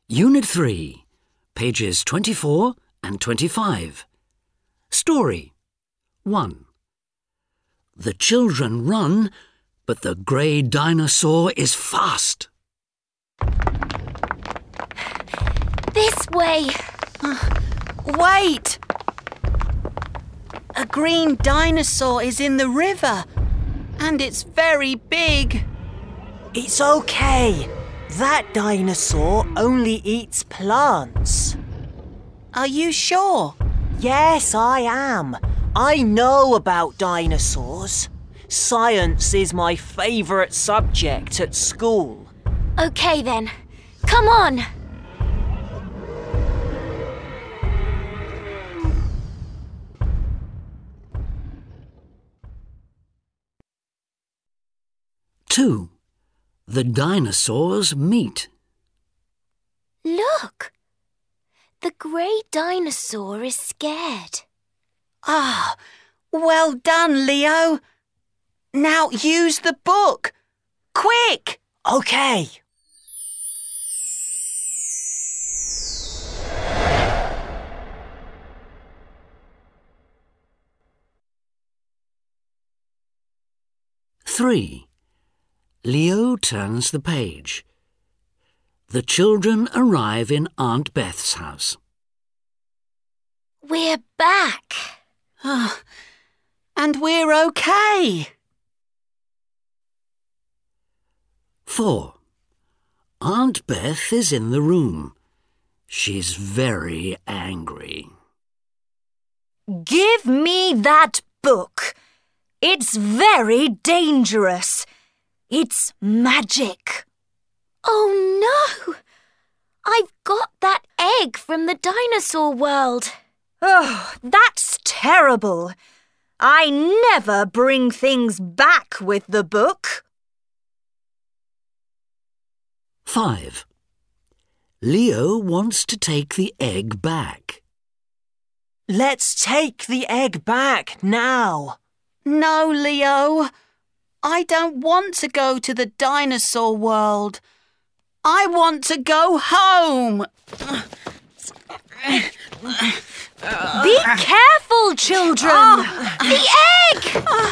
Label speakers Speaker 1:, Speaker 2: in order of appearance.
Speaker 1: Unit 3, pages 24 and 25. Story 1. The children run, but the grey dinosaur is fast.
Speaker 2: This way.
Speaker 3: Wait! A green dinosaur is in the river, and it's very big.
Speaker 4: It's okay. That dinosaur only eats plants.
Speaker 3: Are you sure?
Speaker 4: Yes, I am. I know about dinosaurs. Science is my favourite subject at school.
Speaker 2: Okay then. Come on.
Speaker 1: Two. The dinosaurs meet.
Speaker 2: Look. The grey dinosaur is scared.
Speaker 3: Ah, well done, Leo. Now use the book. Quick!
Speaker 4: Okay.
Speaker 1: Three. Leo turns the page. The children arrive in Aunt Beth's house.
Speaker 2: We're back.
Speaker 3: And we're okay.
Speaker 1: 4. Aunt Beth is in the room. She's very angry.
Speaker 5: Give me that book. It's very dangerous. It's magic.
Speaker 2: Oh no! I've got that egg from the dinosaur world.
Speaker 5: Oh, that's terrible. I never bring things back with the book.
Speaker 1: 5. Leo wants to take the egg back.
Speaker 4: Let's take the egg back now.
Speaker 3: No, Leo. I don't want to go to the dinosaur world. I want to go home.
Speaker 5: Be careful, children.
Speaker 2: The egg!